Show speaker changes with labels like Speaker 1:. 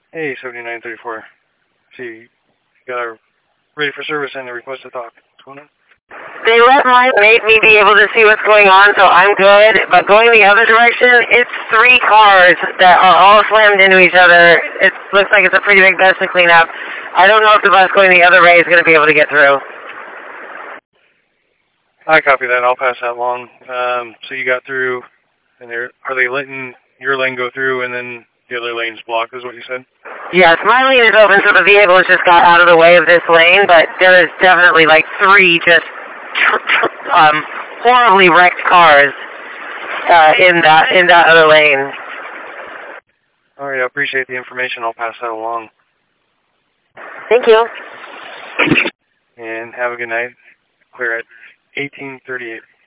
Speaker 1: Hey, 7934. See, you got a ready for service and a request to talk. What's going on?
Speaker 2: They let my mate me be able to see what's going on, so I'm good. But going the other direction, it's 3 cars that are all slammed into each other. It looks like it's a pretty big mess to clean up. I don't know if the bus going the other way is going to be able to get through.
Speaker 1: I copy that. I'll pass that along. So you got through, and are they letting your lane go through, and then the other lane's blocked, is what you said?
Speaker 2: Yes, my lane is open, so the vehicles just got out of the way of this lane, but there is definitely like 3 just horribly wrecked cars in that other lane.
Speaker 1: All right, I appreciate the information. I'll pass that along.
Speaker 2: Thank you.
Speaker 1: And have a good night. Clear at 1838.